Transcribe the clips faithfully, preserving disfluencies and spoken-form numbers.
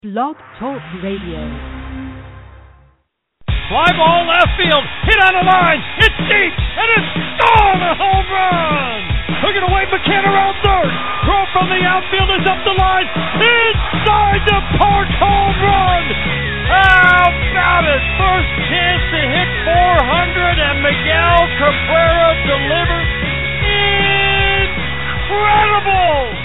Blog Talk Radio. Fly ball left field, hit on the line, it's deep, and it's gone, a home run! Took it away, McCann around third, throw from the outfield is up the line, inside the park, home run! How about it? First chance to hit four hundred, and Miguel Cabrera delivers. Incredible!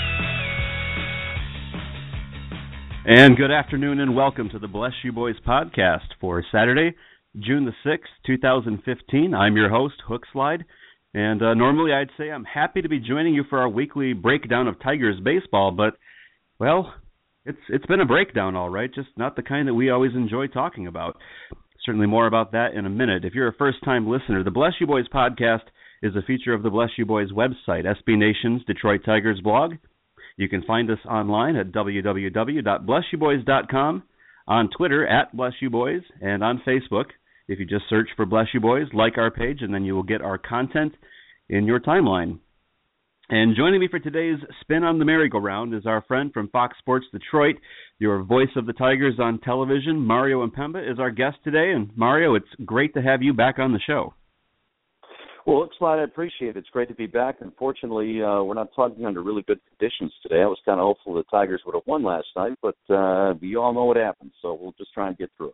And good afternoon and welcome to the Bless You Boys podcast for Saturday, June the sixth, twenty fifteen. I'm your host, Hookslide, and uh, normally I'd say I'm happy to be joining you for our weekly breakdown of Tigers baseball, but, well, it's it's been a breakdown, all right, just not the kind that we always enjoy talking about. Certainly more about that in a minute. If you're a first-time listener, the Bless You Boys podcast is a feature of the Bless You Boys website, S B Nation's Detroit Tigers blog. You can find us online at w w w dot bless you boys dot com, on Twitter at Bless You Boys, and on Facebook. If you just search for Bless You Boys, like our page, and then you will get our content in your timeline. And joining me for today's Spin on the Merry-Go-Round is our friend from Fox Sports Detroit, your voice of the Tigers on television. Mario Impemba is our guest today. And Mario, it's great to have you back on the show. Well, it's fine. I appreciate it. It's great to be back. Unfortunately, uh, we're not talking under really good conditions today. I was kind of hopeful the Tigers would have won last night, but uh, you all know what happened, so we'll just try and get through it.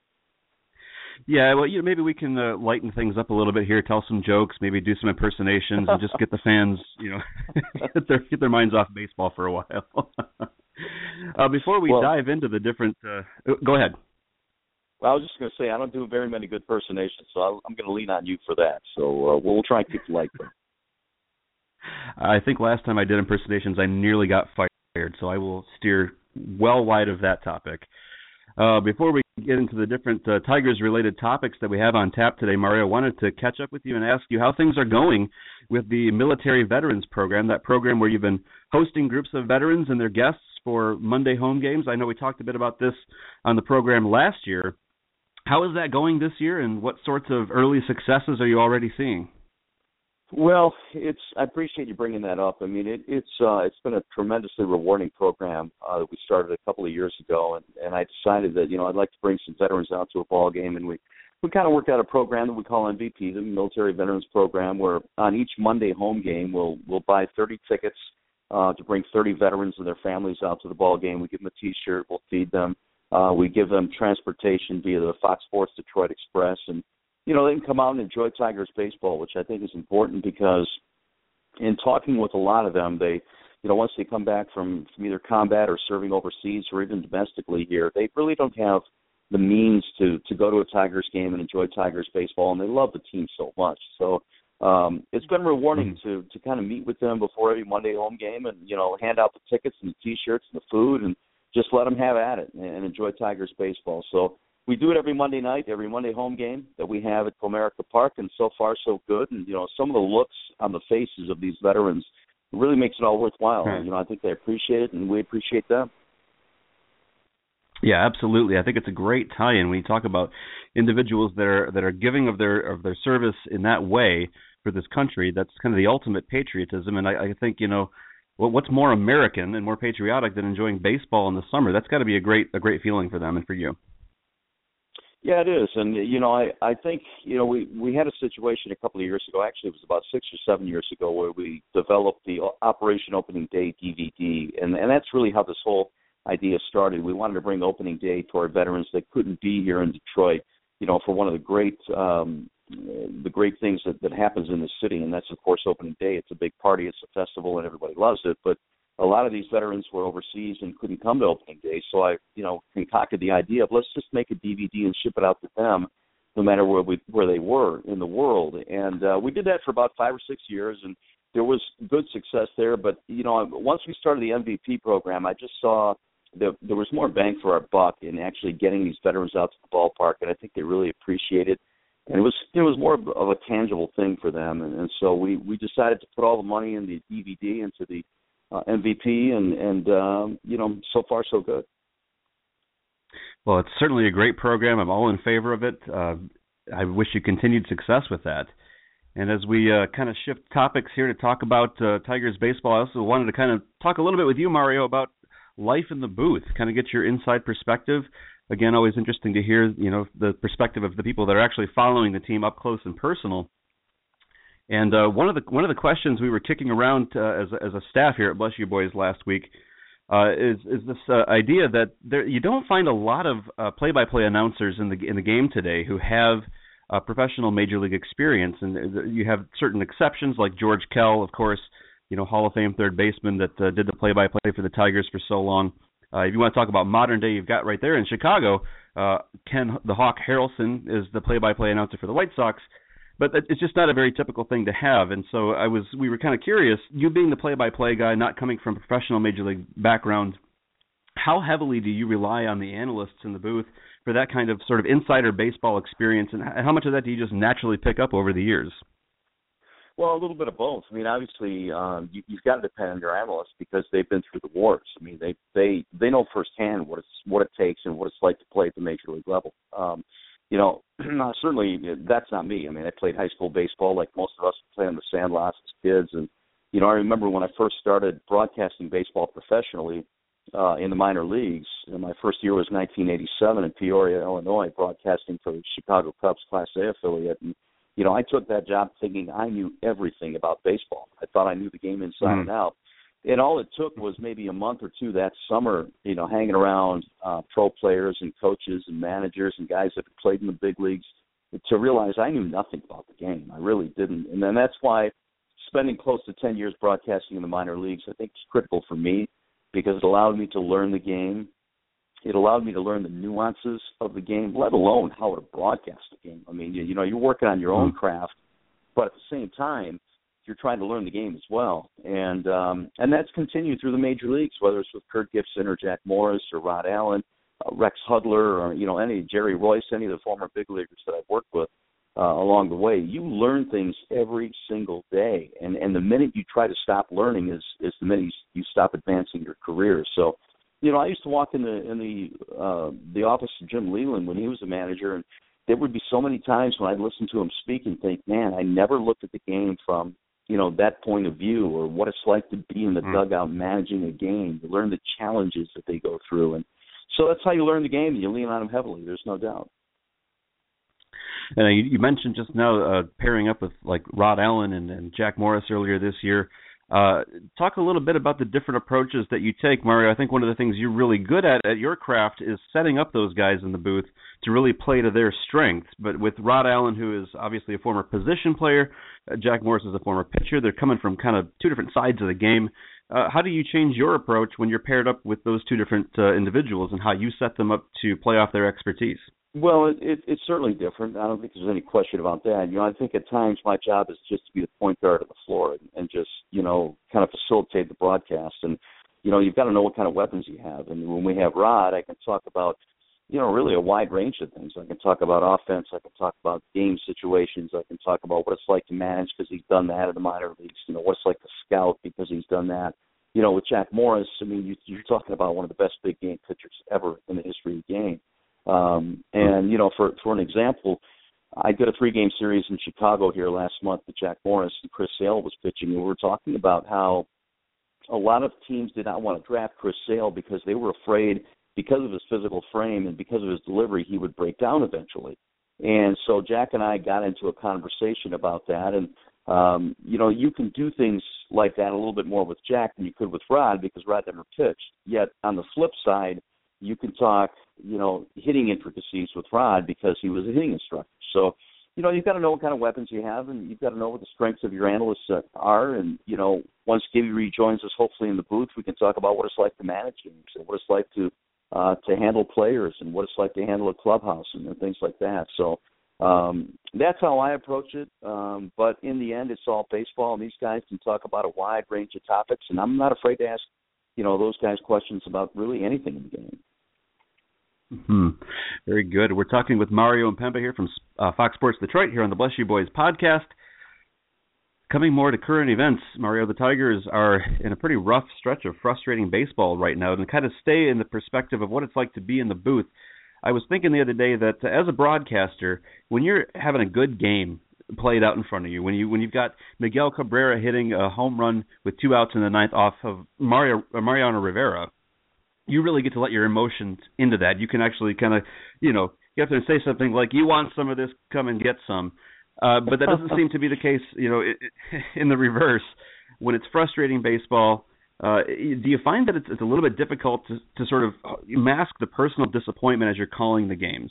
Yeah, well, you know, maybe we can uh, lighten things up a little bit here, tell some jokes, maybe do some impersonations, and just get the fans, you know, get their get their minds off baseball for a while. uh, before we well, dive into the different, uh, go ahead. Well, I was just going to say, I don't do very many good impersonations, so I'm going to lean on you for that. So uh, we'll try and keep it light, though. I think last time I did impersonations, I nearly got fired, so I will steer well wide of that topic. Uh, before we get into the different uh, Tigers-related topics that we have on tap today, Mario, I wanted to catch up with you and ask you how things are going with the Military Veterans Program, that program where you've been hosting groups of veterans and their guests for Monday home games. I know we talked a bit about this on the program last year. How is that going this year, and what sorts of early successes are you already seeing? Well, it's I appreciate you bringing that up. I mean, it, it's uh, it's been a tremendously rewarding program uh, that we started a couple of years ago, and, and I decided that, you know, I'd like to bring some veterans out to a ball game, and we, we kind of worked out a program that we call M V P, the Military Veterans Program, where on each Monday home game we'll we'll buy thirty tickets uh, to bring thirty veterans and their families out to the ball game. We give them a T-shirt, we'll feed them. Uh, we give them transportation via the Fox Sports Detroit Express, and, you know, they can come out and enjoy Tigers baseball, which I think is important because in talking with a lot of them, they, you know, once they come back from, from either combat or serving overseas or even domestically here, they really don't have the means to, to go to a Tigers game and enjoy Tigers baseball, and they love the team so much. So um, it's been rewarding mm-hmm. to, to kind of meet with them before every Monday home game and, you know, hand out the tickets and the T-shirts and the food and just let them have at it and enjoy Tigers baseball. So we do it every Monday night, every Monday home game that we have at Comerica Park, and so far so good. And, you know, some of the looks on the faces of these veterans really makes it all worthwhile. Right. And, you know, I think they appreciate it, and we appreciate them. Yeah, absolutely. I think it's a great tie-in when you talk about individuals that are that are giving of their of their service in that way for this country. That's kind of the ultimate patriotism, and I, I think, you know, well, what's more American and more patriotic than enjoying baseball in the summer? That's got to be a great a great feeling for them and for you. Yeah, it is. And, you know, I, I think, you know, we, we had a situation a couple of years ago, actually it was about six or seven years ago, where we developed the Operation Opening Day D V D. And, and that's really how this whole idea started. We wanted to bring opening day to our veterans that couldn't be here in Detroit, you know, for one of the great um, the great things that, that happens in the city, and that's, of course, opening day. It's a big party. It's a festival, and everybody loves it. But a lot of these veterans were overseas and couldn't come to opening day, so I, you know, concocted the idea of let's just make a D V D and ship it out to them, no matter where we where they were in the world. And uh, we did that for about five or six years, and there was good success there. But, you know, once we started the M V P program, I just saw that there was more bang for our buck in actually getting these veterans out to the ballpark, and I think they really appreciated it. And it was it was more of a tangible thing for them, and, and so we, we decided to put all the money in the D V D into the uh, M V P, and and um, you know, so far so good. Well, it's certainly a great program. I'm all in favor of it. Uh, I wish you continued success with that. And as we uh, kind of shift topics here to talk about uh, Tigers baseball, I also wanted to kind of talk a little bit with you, Mario, about life in the booth, kind of get your inside perspective. Again, always interesting to hear, you know, the perspective of the people that are actually following the team up close and personal. And uh, one of the one of the questions we were kicking around uh, as as a staff here at Bless You Boys last week uh, is is this uh, idea that there, you don't find a lot of uh, play-by-play announcers in the in the game today who have uh, professional major league experience, and you have certain exceptions like George Kell, of course, you know, Hall of Fame third baseman that uh, did the play-by-play for the Tigers for so long. Uh, if you want to talk about modern day, you've got right there in Chicago, uh, Ken the Hawk Harrelson is the play-by-play announcer for the White Sox, but it's just not a very typical thing to have. And so I was, we were kind of curious, you being the play-by-play guy, not coming from a professional major league background, how heavily do you rely on the analysts in the booth for that kind of sort of insider baseball experience, and how much of that do you just naturally pick up over the years? Well, a little bit of both. I mean, obviously, um, you, you've got to depend on your analysts because they've been through the wars. I mean, they they they know firsthand what it's what it takes and what it's like to play at the major league level. Um, you know, certainly that's not me. I mean, I played high school baseball like most of us played on the sandlots as kids, and you know, I remember when I first started broadcasting baseball professionally uh, in the minor leagues. And my first year was nineteen eighty-seven in Peoria, Illinois, broadcasting for the Chicago Cubs Class A affiliate. And you know, I took that job thinking I knew everything about baseball. I thought I knew the game inside mm-hmm. and out. And all it took was maybe a month or two that summer, you know, hanging around uh, pro players and coaches and managers and guys that had played in the big leagues to realize I knew nothing about the game. I really didn't. And then that's why spending close to ten years broadcasting in the minor leagues, I think, is critical for me because it allowed me to learn the game. It allowed me to learn the nuances of the game, let alone how to broadcast the game. I mean, you, you know, you're working on your own craft, but at the same time, you're trying to learn the game as well. And um, and that's continued through the major leagues, whether it's with Kurt Gibson or Jack Morris or Rod Allen, uh, Rex Hudler, or, you know, any Jerry Royce, any of the former big leaguers that I've worked with uh, along the way. You learn things every single day. And, and the minute you try to stop learning is, is the minute you, you stop advancing your career. So, you know, I used to walk in the in the uh, the office of Jim Leland when he was a manager, and there would be so many times when I'd listen to him speak and think, man, I never looked at the game from, you know, that point of view, or what it's like to be in the mm-hmm. dugout managing a game, to learn the challenges that they go through. And so that's how you learn the game, and you lean on them heavily. There's no doubt. And uh, you, you mentioned just now uh, pairing up with like Rod Allen and, and Jack Morris earlier this year. Uh, talk a little bit about the different approaches that you take, Mario. I think one of the things you're really good at at your craft is setting up those guys in the booth to really play to their strengths. But with Rod Allen, who is obviously a former position player, uh, Jack Morris is a former pitcher, they're coming from kind of two different sides of the game. Uh, how do you change your approach when you're paired up with those two different uh, individuals, and how you set them up to play off their expertise? Well, it, it, it's certainly different. I don't think there's any question about that. You know, I think at times my job is just to be the point guard of the floor and, and just, you know, kind of facilitate the broadcast. And, you know, you've got to know what kind of weapons you have. And when we have Rod, I can talk about, you know, really a wide range of things. I can talk about offense. I can talk about game situations. I can talk about what it's like to manage because he's done that in the minor leagues. You know, what it's like to scout because he's done that. You know, with Jack Morris, I mean, you, you're talking about one of the best big game pitchers ever in the history of the game. Um, and, you know, for, for an example, I did a three-game series in Chicago here last month with Jack Morris, and Chris Sale was pitching, and we were talking about how a lot of teams did not want to draft Chris Sale because they were afraid, because of his physical frame and because of his delivery, he would break down eventually. And so Jack and I got into a conversation about that, and, um, you know, you can do things like that a little bit more with Jack than you could with Rod because Rod never pitched. Yet on the flip side, you can talk, you know, hitting intricacies with Rod because he was a hitting instructor. So, you know, you've got to know what kind of weapons you have, and you've got to know what the strengths of your analysts are. And, you know, once Gibby rejoins us, hopefully in the booth, we can talk about what it's like to manage games and what it's like to uh, to handle players and what it's like to handle a clubhouse and, and things like that. So um, that's how I approach it. Um, but in the end, it's all baseball, and these guys can talk about a wide range of topics, and I'm not afraid to ask, you know, those guys questions about really anything in the game. Mm-hmm. Very good. We're talking with Mario Impemba here from uh, Fox Sports Detroit here on the Bless You Boys podcast. Coming more to current events, Mario, the Tigers are in a pretty rough stretch of frustrating baseball right now, and to kind of stay in the perspective of what it's like to be in the booth. I was thinking the other day that uh, as a broadcaster, when you're having a good game played out in front of you, when you when you've got Miguel Cabrera hitting a home run with two outs in the ninth off of Mario uh, Mariano Rivera, you really get to let your emotions into that. You can actually kind of, you know, you have to say something like, you want some of this, come and get some. Uh, but that doesn't seem to be the case, you know, it, it, in the reverse. When it's frustrating baseball, uh, do you find that it's, it's a little bit difficult to, to sort of mask the personal disappointment as you're calling the games?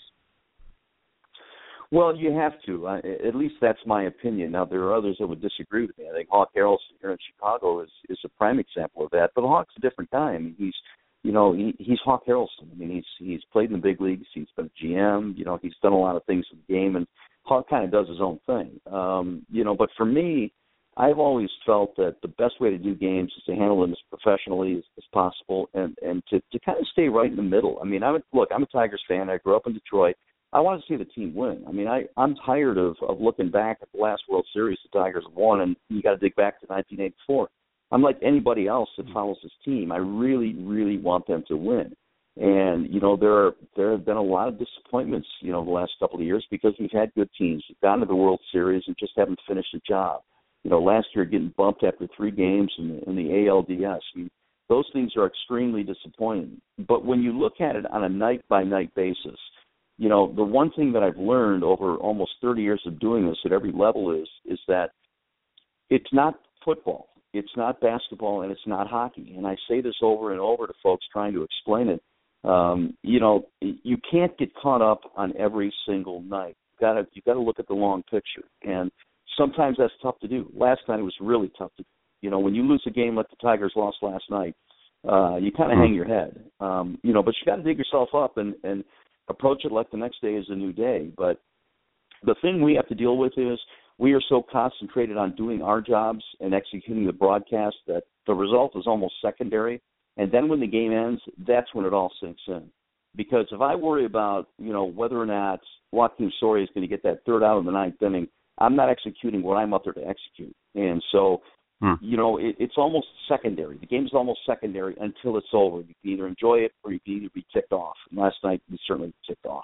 Well, you have to. Uh, at least that's my opinion. Now, there are others that would disagree with me. I think Hawk Harrelson here in Chicago is, is a prime example of that. But Hawk's a different guy. I mean, he's, you know, he, he's Hawk Harrelson. I mean, he's he's played in the big leagues. He's been a G M. You know, he's done a lot of things in the game, and Hawk kind of does his own thing. Um, you know, but for me, I've always felt that the best way to do games is to handle them as professionally as, as possible, and and to, to kind of stay right in the middle. I mean, I'm a, look, I'm a Tigers fan. I grew up in Detroit. I want to see the team win. I mean, I, I'm tired of, of looking back at the last World Series the Tigers have won, and you got to dig back to nineteen eighty-four. I'm like anybody else that follows this team. I really, really want them to win. And, you know, there are, there have been a lot of disappointments, you know, the last couple of years because we've had good teams. We've gotten to the World Series and just haven't finished the job. You know, last year getting bumped after three games in the, in the A L D S. I mean, those things are extremely disappointing. But when you look at it on a night-by-night basis, you know, the one thing that I've learned over almost thirty years of doing this at every level is is that it's not football, it's not basketball, and it's not hockey. And I say this over and over to folks trying to explain it. Um, you know, you can't get caught up on every single night. You gotta you gotta look at the long picture, and sometimes that's tough to do. Last night it was really tough to do. You know, when you lose a game like the Tigers lost last night, uh, you kind of hang your head. Um, you know, but you got to dig yourself up and and approach it like the next day is a new day. But the thing we have to deal with is we are so concentrated on doing our jobs and executing the broadcast that the result is almost secondary. And then when the game ends, that's when it all sinks in. Because if I worry about, you know, whether or not Joakim Soria is going to get that third out in the ninth inning, I'm not executing what I'm up there to execute. And so, hmm. you know, it, it's almost secondary. The game is almost secondary until it's over. You can either enjoy it or you can either be ticked off. And last night, we certainly ticked off.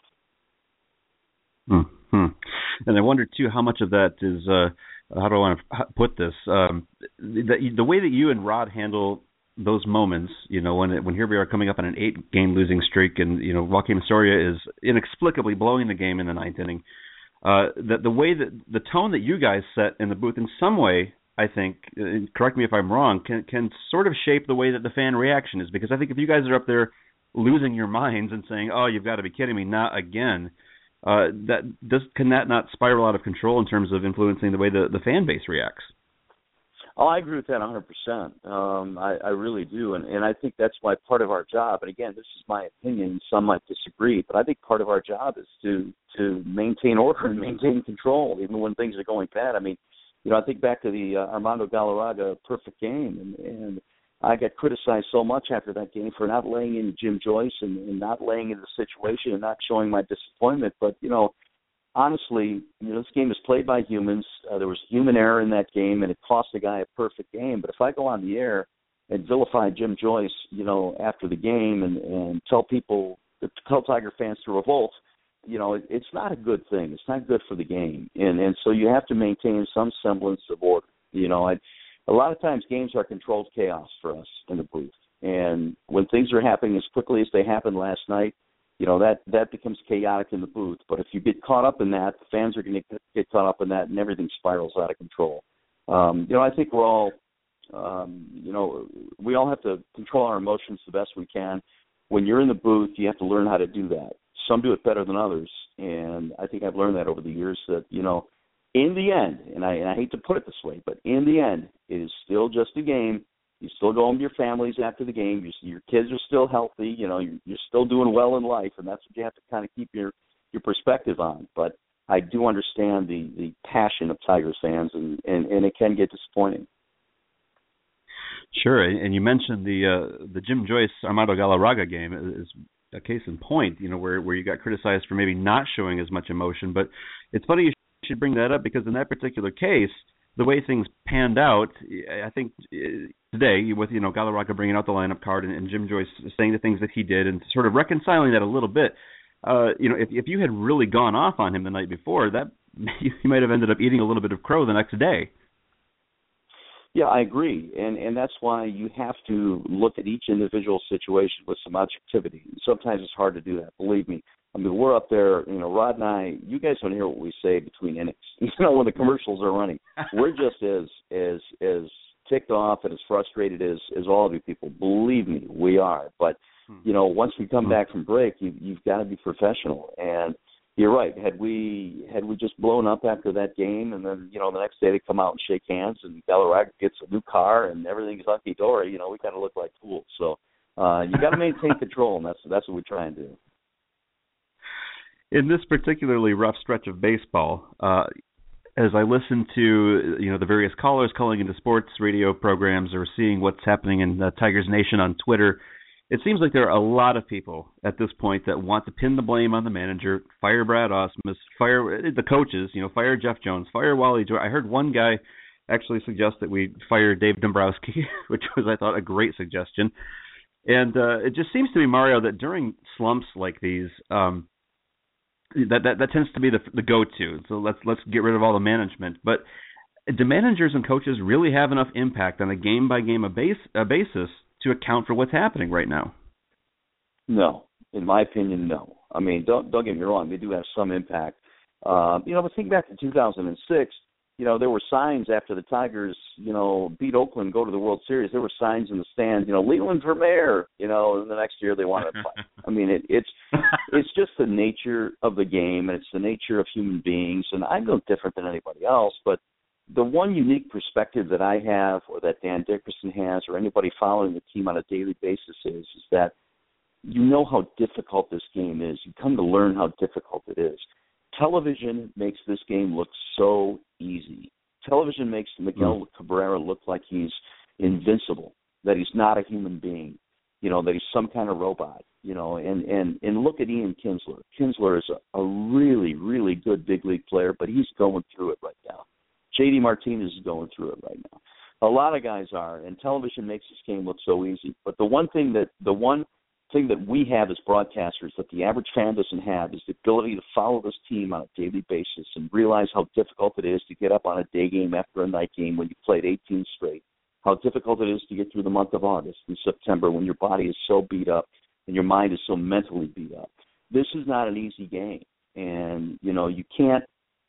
Hmm. And I wonder, too, how much of that is, uh, how do I want to put this, um, the, the way that you and Rod handle those moments, you know, when it, when here we are coming up on an eight-game losing streak and, you know, Joakim Soria is inexplicably blowing the game in the ninth inning, uh, that the way that the tone that you guys set in the booth in some way, I think, uh, correct me if I'm wrong, can can sort of shape the way that the fan reaction is. Because I think if you guys are up there losing your minds and saying, oh, you've got to be kidding me, not again, uh, that does, can that not spiral out of control in terms of influencing the way the, the fan base reacts? Oh, I agree with that one hundred percent. Um, I, I really do. And, and I think that's why part of our job, and again, this is my opinion, some might disagree, but I think part of our job is to, to maintain order and maintain control, even when things are going bad. I mean, you know, I think back to the uh, Armando Galarraga perfect game, and, and I got criticized so much after that game for not laying into Jim Joyce and, and not laying into the situation and not showing my disappointment. But, you know, honestly, you know, this game is played by humans. Uh, there was human error in that game, and it cost the guy a perfect game. But if I go on the air and vilify Jim Joyce, you know, after the game and, and tell people, tell Tiger fans to revolt, you know, it, it's not a good thing. It's not good for the game. And and so you have to maintain some semblance of order. You know, I, a lot of times games are controlled chaos for us in the booth. And when things are happening as quickly as they happened last night, you know, that, that becomes chaotic in the booth. But if you get caught up in that, the fans are going to get caught up in that, and everything spirals out of control. Um, you know, I think we're all, um, you know, we all have to control our emotions the best we can. When you're in the booth, you have to learn how to do that. Some do it better than others, and I think I've learned that over the years that, you know, in the end, and I, and I hate to put it this way, but in the end, it is still just a game. You still go home to your families after the game. You, your kids are still healthy. You know, you're, you're still doing well in life, and that's what you have to kind of keep your, your perspective on. But I do understand the, the passion of Tigers fans, and, and, and it can get disappointing. Sure, and you mentioned the uh, the Jim Joyce Armando Galarraga game is a case in point, you know, where, where you got criticized for maybe not showing as much emotion. But it's funny you should bring that up, because in that particular case, the way things panned out, I think today with, you know, Galarraga bringing out the lineup card and, and Jim Joyce saying the things that he did and sort of reconciling that a little bit, uh, you know, if if you had really gone off on him the night before, that you might have ended up eating a little bit of crow the next day. Yeah, I agree, and and that's why you have to look at each individual situation with some objectivity. Sometimes it's hard to do that. Believe me. I mean, we're up there. You know, Rod and I. You guys don't hear what we say between innings. You know, when the commercials are running, we're just as as as ticked off and as frustrated as as all of you people. Believe me, we are. But you know, once we come back from break, you, you've got to be professional. And you're right. Had we had we just blown up after that game, and then you know the next day they come out and shake hands, and Galarraga gets a new car, and everything's hunky dory, you know, we kind of look like fools. So uh, you got to maintain control, and that's that's what we try and do. In this particularly rough stretch of baseball, uh, as I listen to you know the various callers calling into sports radio programs or seeing what's happening in uh, Tigers Nation on Twitter, it seems like there are a lot of people at this point that want to pin the blame on the manager, fire Brad Ausmus, fire the coaches, you know, fire Jeff Jones, fire Wally Joyce. I heard one guy actually suggest that we fire Dave Dombrowski, which was, I thought, a great suggestion. And uh, it just seems to me, Mario, that during slumps like these, um, that, that that tends to be the the go-to. So let's let's get rid of all the management. But do managers and coaches really have enough impact on a game-by-game base, a basis to account for what's happening right now? No, in my opinion, no. I mean, don't don't get me wrong; they do have some impact. Uh, you know, but think back to two thousand six. You know, there were signs after the Tigers, you know, beat Oakland, go to the World Series. There were signs in the stands, you know, Leland for mayor. You know, and the next year they wanted to play. I mean, it, it's it's just the nature of the game, and it's the nature of human beings. And I'm no different than anybody else, but the one unique perspective that I have, or that Dan Dickerson has, or anybody following the team on a daily basis is, is that you know how difficult this game is. You come to learn how difficult it is. Television makes this game look so easy. Television makes Miguel mm. Cabrera look like he's invincible, that he's not a human being, you know, that he's some kind of robot, you know, and, and, and look at Ian Kinsler. Kinsler is a, a really, really good big league player, but he's going through it right now. J D Martinez is going through it right now. A lot of guys are, and television makes this game look so easy. But the one thing that the one thing that we have as broadcasters that the average fan doesn't have is the ability to follow this team on a daily basis and realize how difficult it is to get up on a day game after a night game when you played eighteen straight. How difficult it is to get through the month of August and September when your body is so beat up and your mind is so mentally beat up. This is not an easy game, and you know you can't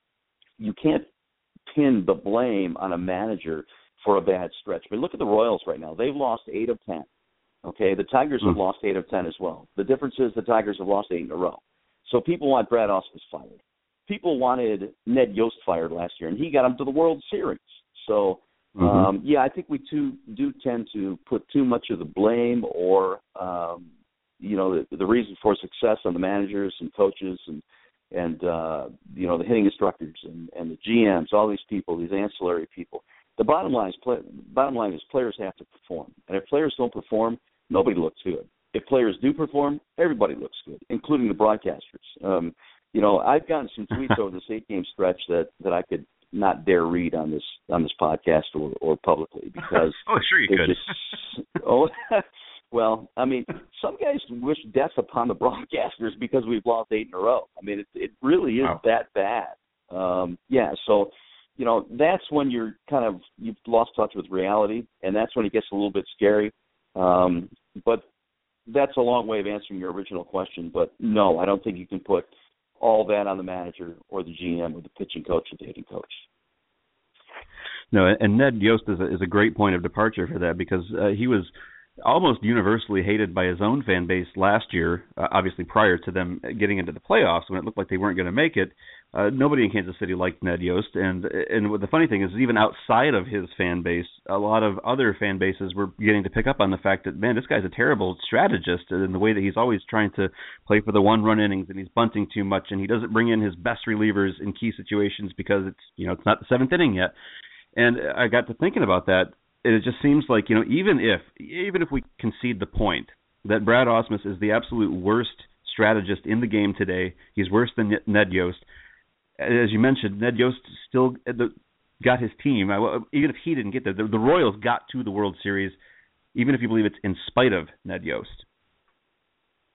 you can't. pin the blame on a manager for a bad stretch. But look at the Royals right now. They've lost eight of ten. Okay, the Tigers have lost eight of ten as well. The difference is the Tigers have lost eight in a row. So people want Brad Ausmus fired. People wanted Ned Yost fired last year, and he got them to the World Series. So, mm-hmm. um, yeah, I think we too, do tend to put too much of the blame or, um, you know, the, the reason for success on the managers and coaches and and, uh, you know, the hitting instructors and, and the G Ms, all these people, these ancillary people. The bottom line is play, bottom line is players have to perform. And if players don't perform, nobody looks good. If players do perform, everybody looks good, including the broadcasters. Um, you know, I've gotten some tweets over this eight-game stretch that, that I could not dare read on this on this podcast or, or publicly because oh, sure you could. Just, oh, well, I mean, some guys wish death upon the broadcasters because we've lost eight in a row. I mean, it, it really is wow. that bad. Um, yeah, so, you know, that's when you're kind of, you've lost touch with reality, and that's when it gets a little bit scary. Um, but that's a long way of answering your original question. But, no, I don't think you can put all that on the manager or the G M or the pitching coach or the hitting coach. No, and Ned Yost is a, is a great point of departure for that because uh, he was – almost universally hated by his own fan base last year, uh, obviously prior to them getting into the playoffs when it looked like they weren't going to make it. Uh, nobody in Kansas City liked Ned Yost. And and the funny thing is, even outside of his fan base, a lot of other fan bases were getting to pick up on the fact that, man, this guy's a terrible strategist in the way that he's always trying to play for the one-run innings and he's bunting too much and he doesn't bring in his best relievers in key situations because it's, you know, it's not the seventh inning yet. And I got to thinking about that. It just seems like, you know, even if even if we concede the point that Brad Ausmus is the absolute worst strategist in the game today, he's worse than Ned Yost. As you mentioned, Ned Yost still got his team. Even if he didn't get there, the, the Royals got to the World Series, even if you believe it's in spite of Ned Yost.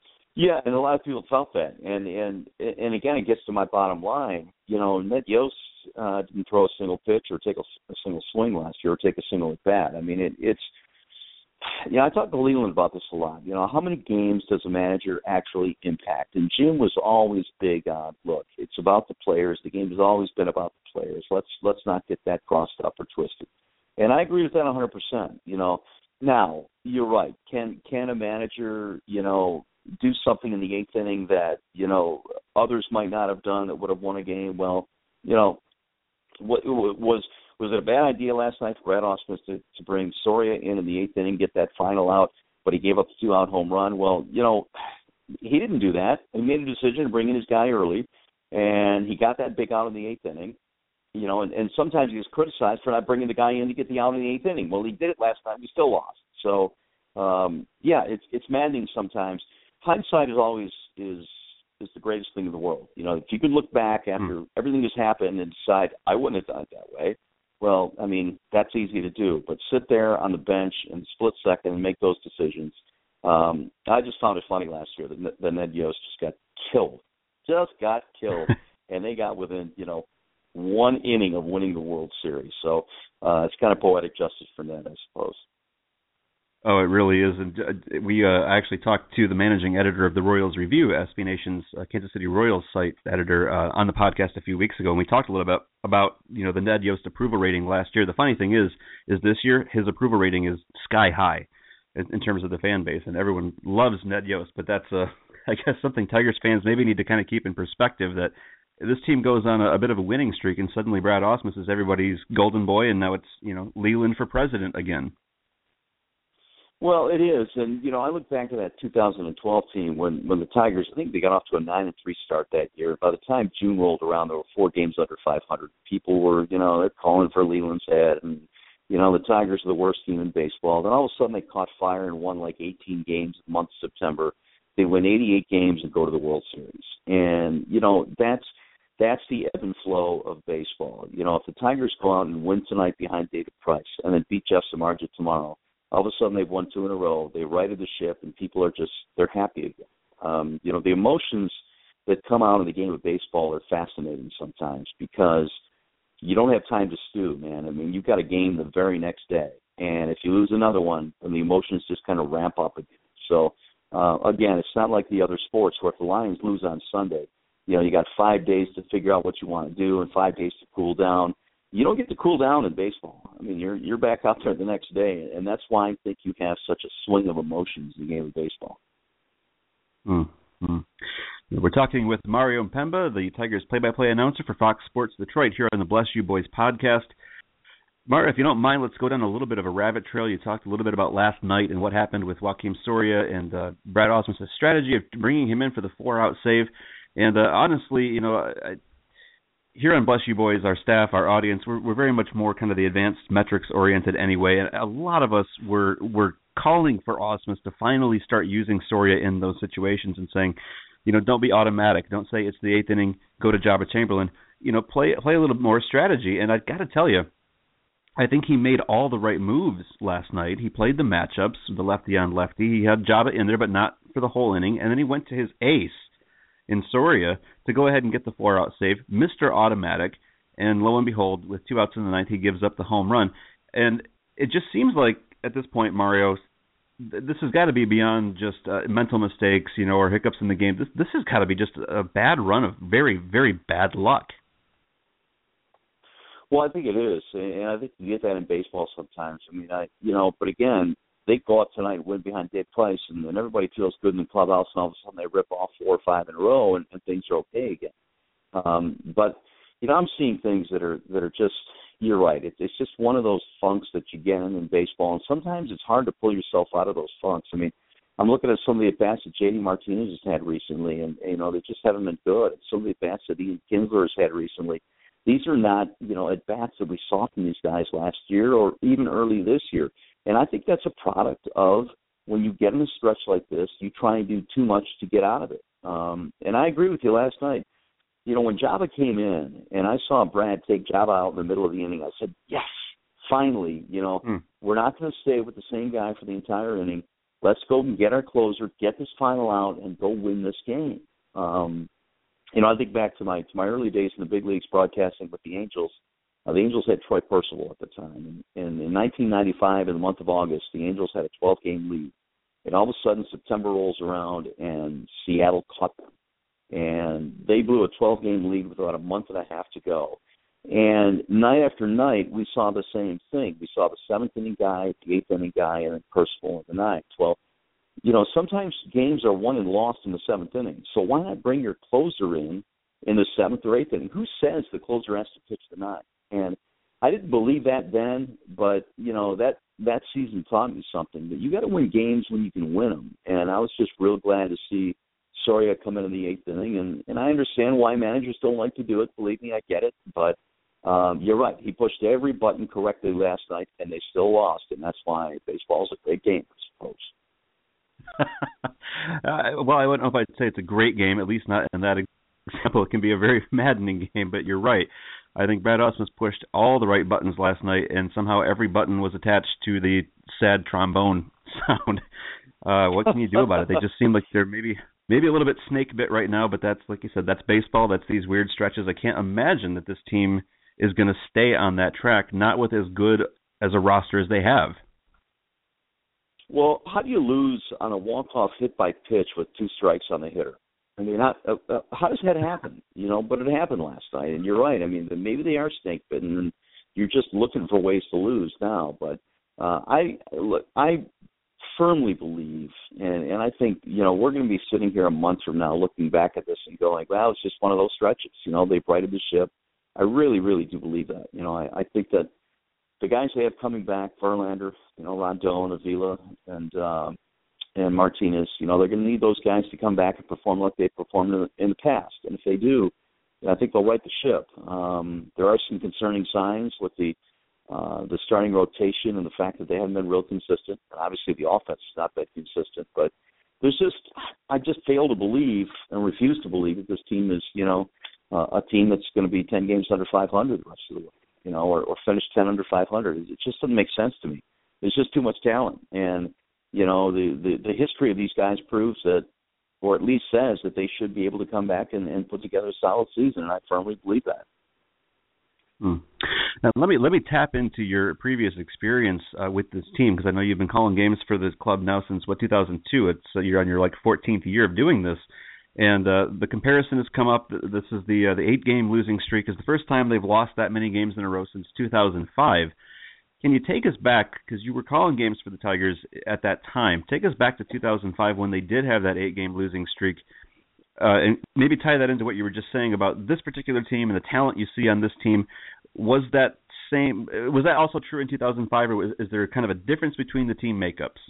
Yeah, and a lot of people felt that. And and and again, it gets to my bottom line. You know, Ned Yost uh, didn't throw a single pitch or take a, a single swing last year or take a single at bat. I mean, it, it's – yeah, I talked to Leland about this a lot. You know, how many games does a manager actually impact? And Jim was always big on, look, it's about the players. The game has always been about the players. Let's let's not get that crossed up or twisted. And I agree with that one hundred percent. You know, now, you're right. Can can a manager, you know, do something in the eighth inning that, you know, others might not have done that would have won a game? Well, you know, what was was it a bad idea last night for Brad Ausmus to, to bring Soria in in the eighth inning, get that final out, but he gave up a two-out home run? Well, you know, he didn't do that. He made a decision to bring in his guy early, and he got that big out in the eighth inning. You know, and, and sometimes he was criticized for not bringing the guy in to get the out in the eighth inning. Well, he did it last time. He still lost. So, um, yeah, it's it's maddening sometimes. Hindsight is always is is the greatest thing in the world. You know, if you could look back after mm. everything has happened and decide, I wouldn't have done it that way, well, I mean, that's easy to do. But sit there on the bench in a split second and make those decisions. Um, I just found it funny last year that, that Ned Yost just got killed. Just got killed. And they got within, you know, one inning of winning the World Series. So uh, it's kind of poetic justice for Ned, I suppose. Oh, it really is. And we uh, actually talked to the managing editor of the Royals Review, S B Nation's uh, Kansas City Royals site editor, uh, on the podcast a few weeks ago, and we talked a little bit about, about you know the Ned Yost approval rating last year. The funny thing is, is this year his approval rating is sky high in, in terms of the fan base, and everyone loves Ned Yost. But that's, uh, I guess, something Tigers fans maybe need to kind of keep in perspective, that this team goes on a, a bit of a winning streak, and suddenly Brad Ausmus is everybody's golden boy, and now it's, you know, Leland for president again. Well, it is, and you know, I look back to that two thousand twelve team when when the Tigers, I think they got off to a nine and three start that year. By the time June rolled around, there were four games under five hundred. People were, you know, they're calling for Leland's head, and you know, the Tigers are the worst team in baseball. Then all of a sudden, they caught fire and won like eighteen games in the month of September. They win eighty-eight games and go to the World Series, and you know, that's that's the ebb and flow of baseball. You know, if the Tigers go out and win tonight behind David Price and then beat Jeff Samardzija tomorrow, all of a sudden they've won two in a row. They righted the ship, and people are just, they're happy again. Um, you know, the emotions that come out in the game of baseball are fascinating sometimes because you don't have time to stew, man. I mean, you've got a game the very next day, and if you lose another one, then the emotions just kind of ramp up again. So, uh, again, it's not like the other sports where if the Lions lose on Sunday, you know, you got five days to figure out what you want to do and five days to cool down. You don't get to cool down in baseball. I mean, you're you're back out there the next day, and that's why I think you have such a swing of emotions in the game of baseball. Mm-hmm. We're talking with Mario Impemba, the Tigers play-by-play announcer for Fox Sports Detroit, here on the Bless You Boys podcast. Mario, if you don't mind, let's go down a little bit of a rabbit trail. You talked a little bit about last night and what happened with Joakim Soria and uh, Brad Ausmus' strategy of bringing him in for the four-out save. And uh, honestly, you know, I, here on Bless You Boys, our staff, our audience, we're, we're very much more kind of the advanced metrics-oriented anyway. And a lot of us were were calling for Ausmus to finally start using Soria in those situations and saying, you know, don't be automatic. Don't say it's the eighth inning, go to Jabba Chamberlain. You know, play play a little more strategy. And I've got to tell you, I think he made all the right moves last night. He played the matchups, the lefty on lefty. He had Jabba in there, but not for the whole inning. And then he went to his ace in Soria to go ahead and get the four-out save, Mister Automatic, and lo and behold, with two outs in the ninth, he gives up the home run. And it just seems like, at this point, Mario, th- this has got to be beyond just uh, mental mistakes, you know, or hiccups in the game. This this has got to be just a bad run of very, very bad luck. Well, I think it is, and I think you get that in baseball sometimes. I mean, I you know, but again, they go out tonight and win behind Dave Price, and then everybody feels good in the clubhouse, and all of a sudden they rip off four or five in a row, and, and things are okay again. Um, but you know, I'm seeing things that are that are just. You're right. It, it's just one of those funks that you get in in baseball, and sometimes it's hard to pull yourself out of those funks. I mean, I'm looking at some of the at-bats that J D Martinez has had recently, and, you know, they just haven't been good. Some of the at-bats that Ian Kinsler has had recently, these are not, you know, at-bats that we saw from these guys last year or even early this year. And I think that's a product of when you get in a stretch like this, you try and do too much to get out of it. Um, and I agree with you last night. You know, when Jabba came in and I saw Brad take Jabba out in the middle of the inning, I said, yes, finally, you know, mm. we're not going to stay with the same guy for the entire inning. Let's go and get our closer, get this final out, and go win this game. Um, you know, I think back to my to my early days in the big leagues broadcasting with the Angels. Uh, the Angels had Troy Percival at the time. And, and in nineteen ninety-five, in the month of August, the Angels had a twelve-game lead. And all of a sudden, September rolls around, and Seattle caught them. And they blew a twelve-game lead with about a month and a half to go. And night after night, we saw the same thing. We saw the seventh-inning guy, the eighth-inning guy, and then Percival in the ninth. Well, you know, sometimes games are won and lost in the seventh inning. So why not bring your closer in in the seventh or eighth inning? Who says the closer has to pitch the ninth? And I didn't believe that then, but, you know, that, that season taught me something. That you got to win games when you can win them. And I was just real glad to see Soria come in in the eighth inning. And, and I understand why managers don't like to do it. Believe me, I get it. But um, you're right. He pushed every button correctly last night, and they still lost. And that's why baseball's a great game, I suppose. uh, well, I wouldn't know if I'd say it's a great game, at least not in that example. It can be a very maddening game, but you're right. I think Brad Ausmus pushed all the right buttons last night, and somehow every button was attached to the sad trombone sound. Uh, what can you do about it? They just seem like they're maybe maybe a little bit snake bit right now, but that's, like you said, that's baseball. That's these weird stretches. I can't imagine that this team is going to stay on that track, not with as good as a roster as they have. Well, how do you lose on a walk-off hit by pitch with two strikes on the hitter? I mean, how, uh, how does that happen? You know, but it happened last night, and you're right. I mean, maybe they are snake-bitten, and you're just looking for ways to lose now. But uh, I look, I firmly believe, and, and I think, you know, we're going to be sitting here a month from now looking back at this and going, well, it's just one of those stretches. You know, they've righted the ship. I really, really do believe that. You know, I, I think that the guys they have coming back, Verlander, you know, Rondon, Avila, and um, and Martinez, you know, they're going to need those guys to come back and perform like they've performed in the, in the past. And if they do, I think they'll right the ship. Um, there are some concerning signs with the uh, the starting rotation and the fact that they haven't been real consistent. And obviously, the offense is not that consistent. But there's just, I just fail to believe and refuse to believe that this team is, you know, uh, a team that's going to be ten games under five hundred the rest of the way. You know, or, or finish ten under five hundred. It just doesn't make sense to me. There's just too much talent. And, you know, the, the, the history of these guys proves that, or at least says that they should be able to come back and, and put together a solid season, and I firmly believe that. Hmm. Now, let me let me tap into your previous experience uh, with this team, because I know you've been calling games for this club now since, what, two thousand two. It's uh, you're on your, like, fourteenth year of doing this. And uh, the comparison has come up. This is the uh, the eight-game losing streak. Is the first time they've lost that many games in a row since two thousand five. Can you take us back, because you were calling games for the Tigers at that time, take us back to two thousand five when they did have that eight-game losing streak, uh, and maybe tie that into what you were just saying about this particular team and the talent you see on this team. Was that same? Was that also true in two thousand five, or was, is there kind of a difference between the team makeups?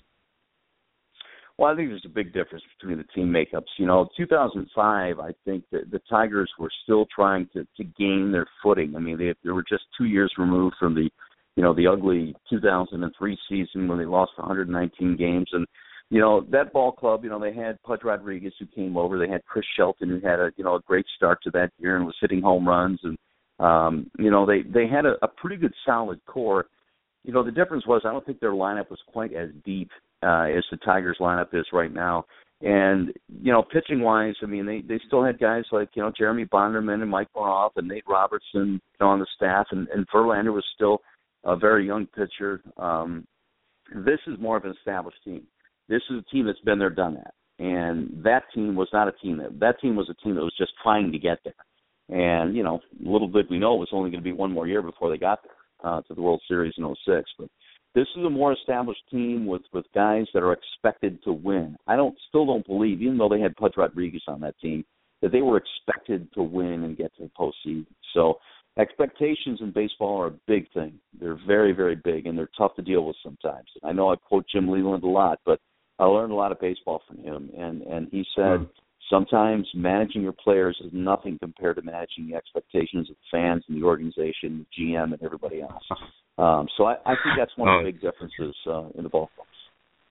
Well, I think there's a big difference between the team makeups. You know, two thousand five, I think that the Tigers were still trying to, to gain their footing. I mean, they, they were just two years removed from the, you know, the ugly two thousand three season when they lost one hundred nineteen games. And, you know, that ball club, you know, they had Pudge Rodriguez who came over. They had Chris Shelton who had a, you know, a great start to that year and was hitting home runs. And, um, you know, they, they had a, a pretty good solid core. You know, the difference was I don't think their lineup was quite as deep uh, as the Tigers lineup is right now. And, you know, pitching-wise, I mean, they, they still had guys like, you know, Jeremy Bonderman and Mike Moroff and Nate Robertson, you know, on the staff, and, and Verlander was still a very young pitcher. Um, this is more of an established team. This is a team that's been there, done that. And that team was not a team that, that team was a team that was just trying to get there. And, you know, little did we know it was only going to be one more year before they got there. Uh, to the World Series in oh six. But this is a more established team with, with guys that are expected to win. I don't still don't believe, even though they had Pudge Rodriguez on that team, that they were expected to win and get to the postseason. So expectations in baseball are a big thing. They're very, very big, and they're tough to deal with sometimes. I know I quote Jim Leland a lot, but I learned a lot of baseball from him. And, and he said, mm. sometimes managing your players is nothing compared to managing the expectations of the fans and the organization, the G M, and everybody else. Um, so I, I think that's one of the big differences uh, in the ball clubs.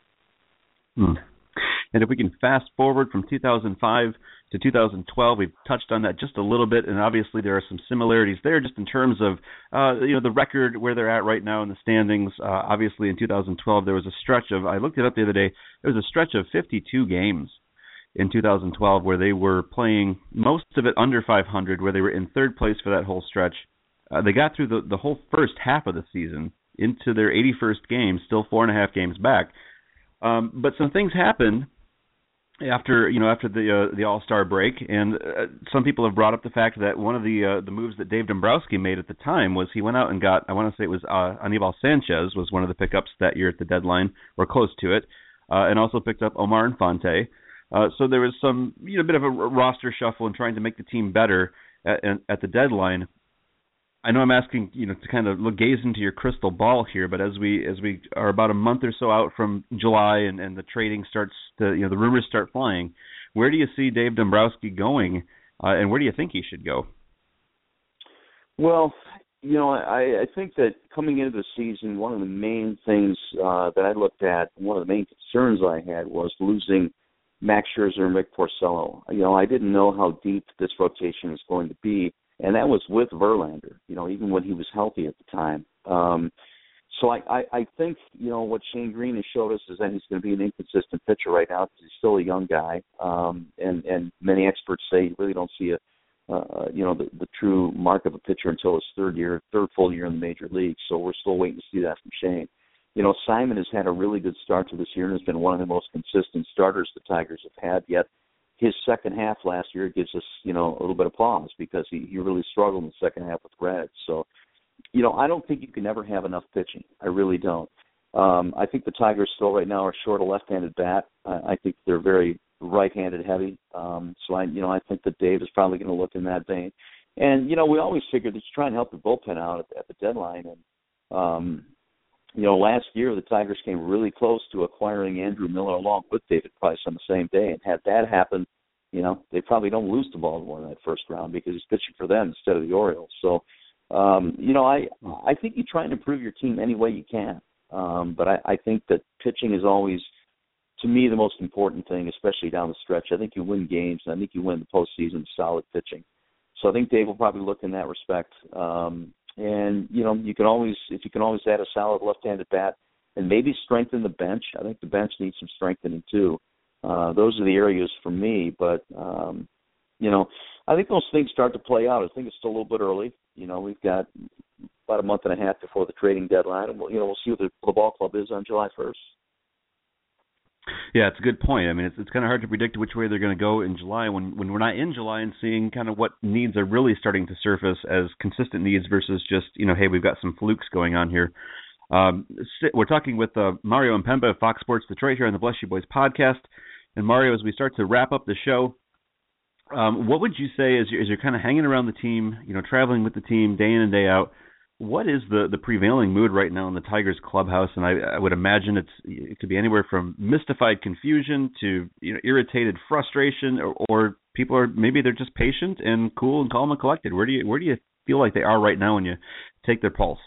Hmm. And if we can fast forward from two thousand five to two thousand twelve, we've touched on that just a little bit, and obviously there are some similarities there just in terms of uh, you know the record where they're at right now in the standings. Uh, obviously in two thousand twelve there was a stretch of, I looked it up the other day, there was a stretch of fifty-two games in two thousand twelve, where they were playing most of it under five hundred, where they were in third place for that whole stretch. Uh, they got through the, the whole first half of the season into their eighty-first game, still four and a half games back. Um, but some things happened after you know after the uh, the All-Star break, and uh, some people have brought up the fact that one of the uh, the moves that Dave Dombrowski made at the time was he went out and got, I want to say it was uh, Anibal Sanchez was one of the pickups that year at the deadline, or close to it, uh, and also picked up Omar Infante. Uh, so there was some you know bit of a roster shuffle and trying to make the team better at, at the deadline. I know I'm asking you know to kind of look, gaze into your crystal ball here, but as we as we are about a month or so out from July and, and the trading starts to you know the rumors start flying, where do you see Dave Dombrowski going, uh, and where do you think he should go? Well, you know I, I think that coming into the season, one of the main things uh, that I looked at, one of the main concerns I had was losing Max Scherzer and Rick Porcello. You know I didn't know how deep this rotation was going to be. And that was with Verlander, you know, even when he was healthy at the time. Um, so I, I, I think, you know, what Shane Green has showed us is that he's going to be an inconsistent pitcher right now because he's still a young guy. Um, and, and many experts say you really don't see a, uh, you know, the, the true mark of a pitcher until his third year, third full year in the major leagues. So we're still waiting to see that from Shane. You know, Simon has had a really good start to this year and has been one of the most consistent starters the Tigers have had, yet his second half last year gives us, you know, a little bit of pause because he, he really struggled in the second half with Reds. So, you know, I don't think you can ever have enough pitching. I really don't. Um, I think the Tigers still right now are short a left-handed bat. I, I think they're very right-handed heavy. Um, so, I, you know, I think that Dave is probably going to look in that vein. And, you know, we always figured that you try and help the bullpen out at, at the deadline. And, um, you know, last year the Tigers came really close to acquiring Andrew Miller along with David Price on the same day. And had that happen, you know, they probably don't lose to Baltimore in that first round because he's pitching for them instead of the Orioles. So, um, you know, I I think you try and improve your team any way you can. Um, but I, I think that pitching is always, to me, the most important thing, especially down the stretch. I think you win games, and I think you win the postseason with solid pitching. So I think Dave will probably look in that respect. Um, And, you know, you can always, if you can always add a solid left-handed bat and maybe strengthen the bench. I think the bench needs some strengthening too. Uh, those are the areas for me. But, um, you know, I think those things start to play out. I think it's still a little bit early. You know, we've got about a month and a half before the trading deadline. And, we'll, you know, we'll see what the, the ball club is on July first. Yeah, it's a good point. I mean, it's it's kind of hard to predict which way they're going to go in July when, when we're not in July and seeing kind of what needs are really starting to surface as consistent needs versus just, you know, hey, we've got some flukes going on here. Um, we're talking with uh, Mario Impemba of Fox Sports Detroit here on the Bless You Boys podcast. And Mario, as we start to wrap up the show, um, what would you say as you're, as you're kind of hanging around the team, you know, traveling with the team day in and day out, what is the, the prevailing mood right now in the Tigers clubhouse? And I, I would imagine it's it could be anywhere from mystified confusion to you know irritated frustration, or, or people are maybe they're just patient and cool and calm and collected. Where do you where do you feel like they are right now when you take their pulse?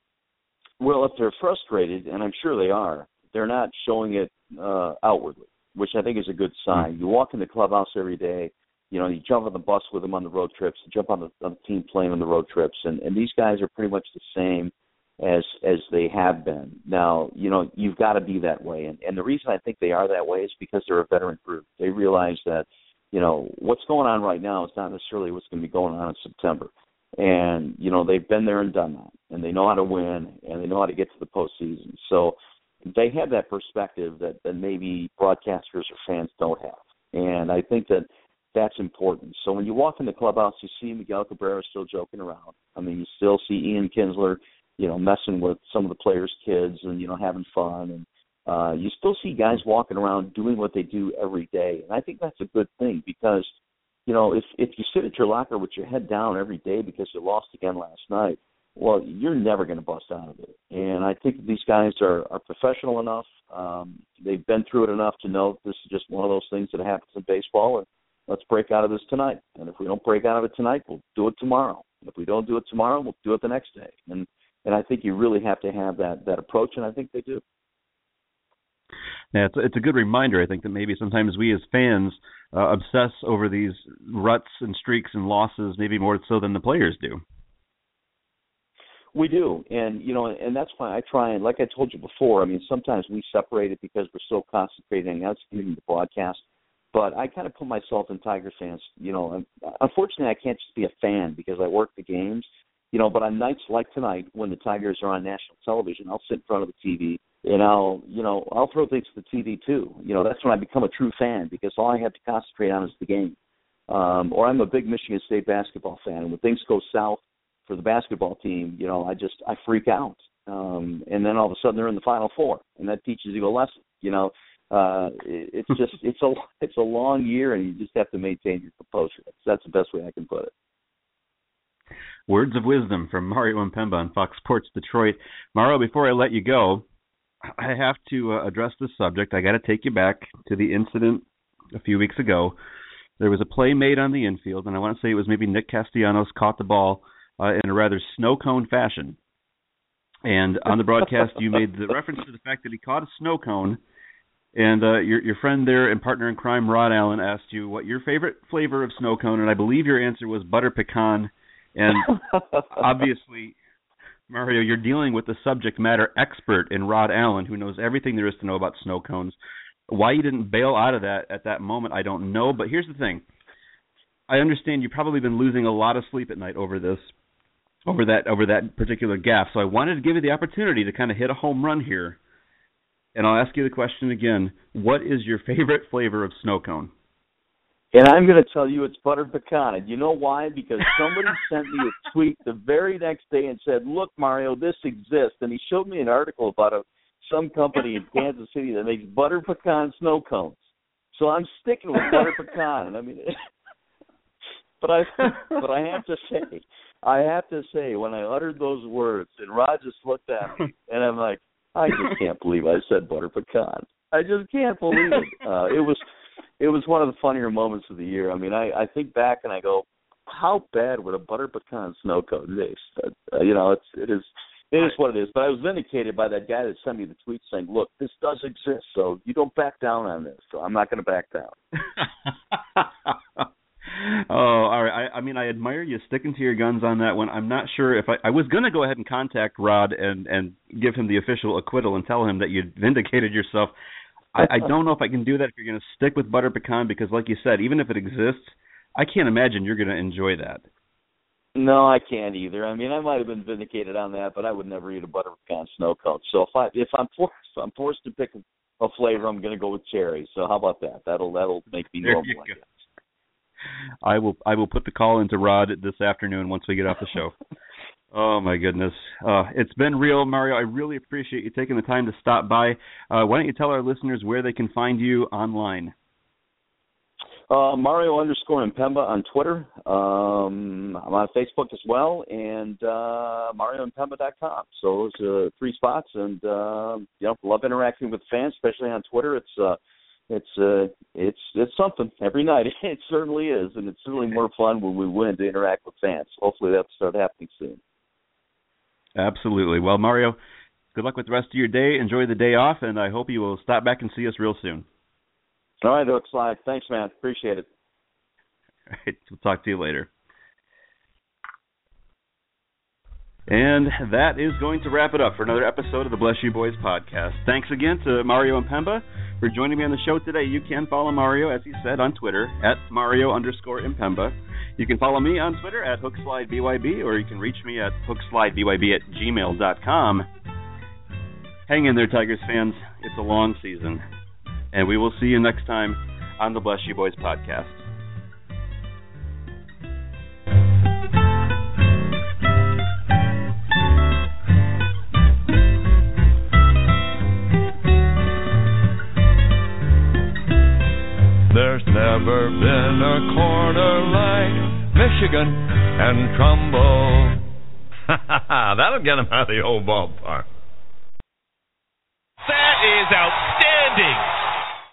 Well, if they're frustrated, and I'm sure they are, they're not showing it uh, outwardly, which I think is a good sign. Mm-hmm. You walk in the clubhouse every day. You know, you jump on the bus with them on the road trips, you jump on the, on the team plane on the road trips, and, and these guys are pretty much the same as as they have been. Now, you know, you've got to be that way, and, and the reason I think they are that way is because they're a veteran group. They realize that, you know, what's going on right now is not necessarily what's going to be going on in September. And, you know, they've been there and done that, and they know how to win, and they know how to get to the postseason. So they have that perspective that, that maybe broadcasters or fans don't have. And I think that that's important. So when you walk in the clubhouse, you see Miguel Cabrera still joking around. I mean, you still see Ian Kinsler, you know, messing with some of the players' kids and, you know, having fun. And uh, you still see guys walking around doing what they do every day. And I think that's a good thing because, you know, if, if you sit at your locker with your head down every day because you lost again last night, well, you're never going to bust out of it. And I think these guys are, are professional enough. Um, they've been through it enough to know this is just one of those things that happens in baseball. And let's break out of this tonight. And if we don't break out of it tonight, we'll do it tomorrow. And if we don't do it tomorrow, we'll do it the next day. And and I think you really have to have that, that approach, and I think they do. Yeah, it's, it's a good reminder, I think, that maybe sometimes we as fans uh, obsess over these ruts and streaks and losses maybe more so than the players do. We do, and, you know, and that's why I try and, like I told you before, I mean, sometimes we separate it because we're so concentrated on executing the broadcast. But I kind of put myself in Tiger fans. You know, unfortunately, I can't just be a fan because I work the games. You know, but on nights like tonight, when the Tigers are on national television, I'll sit in front of the T V and I'll, you know, I'll throw things to the T V too. You know, that's when I become a true fan because all I have to concentrate on is the game. Um, or I'm a big Michigan State basketball fan, and when things go south for the basketball team, you know, I just I freak out. Um, and then all of a sudden they're in the Final Four, and that teaches you a lesson. You know, uh, it, it's just it's a it's a long year, and you just have to maintain your composure. That's, that's the best way I can put it. Words of wisdom from Mario Impemba on Fox Sports Detroit. Mario, before I let you go, I have to uh, address this subject. I got to take you back to the incident a few weeks ago. There was a play made on the infield, and I want to say it was maybe Nick Castellanos caught the ball uh, in a rather snow cone fashion. And on the broadcast, you made the reference to the fact that he caught a snow cone, and uh, your your friend there and partner in crime, Rod Allen, asked you what your favorite flavor of snow cone, and I believe your answer was butter pecan. And obviously, Mario, you're dealing with the subject matter expert in Rod Allen, who knows everything there is to know about snow cones. Why you didn't bail out of that at that moment, I don't know. But here's the thing. I understand you've probably been losing a lot of sleep at night over this, over that over that particular gaffe. So I wanted to give you the opportunity to kind of hit a home run here. And I'll ask you the question again. What is your favorite flavor of snow cone? And I'm going to tell you it's butter pecan. And you know why? Because somebody sent me a tweet the very next day and said, look, Mario, this exists. And he showed me an article about a, some company in Kansas City that makes butter pecan snow cones. So I'm sticking with butter pecan. I mean, but I but I have to say, I have to say, when I uttered those words, and Rod just looked at me, and I'm like, I just can't believe I said butter pecan. I just can't believe it. Uh, it was... It was one of the funnier moments of the year. I mean, I, I think back and I go, how bad would a butter pecan snow cone taste? Uh, you know, it's it is it is what it is. But I was vindicated by that guy that sent me the tweet saying, look, this does exist, so you don't back down on this. So I'm not going to back down. Oh, all right. I, I mean, I admire you sticking to your guns on that one. I'm not sure if I, I was going to go ahead and contact Rod and, and give him the official acquittal and tell him that you vindicated yourself. I, I don't know if I can do that if you're going to stick with butter pecan because, like you said, even if it exists, I can't imagine you're going to enjoy that. No, I can't either. I mean, I might have been vindicated on that, but I would never eat a butter pecan snow cone. So if I if I'm forced, if I'm forced to pick a flavor, I'm going to go with cherry. So how about that? That'll that'll make me normal. I guess. I will I will put the call into Rod this afternoon once we get off the show. Oh, my goodness. Uh, it's been real, Mario. I really appreciate you taking the time to stop by. Uh, why don't you tell our listeners where they can find you online? Uh, Mario underscore Impemba on Twitter. Um, I'm on Facebook as well, and uh, Mario Impemba dot com. So those are three spots, and uh, you know, love interacting with fans, especially on Twitter. It's uh, it's uh, it's it's something every night. It certainly is, and it's certainly more fun when we win to interact with fans. Hopefully that'll start happening soon. Absolutely. Well, Mario, good luck with the rest of your day. Enjoy the day off, and I hope you will stop back and see us real soon. All right, Hook Slide. Thanks, man. Appreciate it. All right, we'll talk to you later. And that is going to wrap it up for another episode of the Bless You Boys podcast. Thanks again to Mario Impemba for joining me on the show today. You can follow Mario, as he said, on Twitter, at Mario underscore Impemba. You can follow me on Twitter at HookslideBYB, or you can reach me at HookslideBYB at gmail dot com. Hang in there, Tigers fans. It's a long season. And we will see you next time on the Bless You Boys podcast. There's never been a corner like Michigan and Trumbull. That'll get them out of the old ballpark.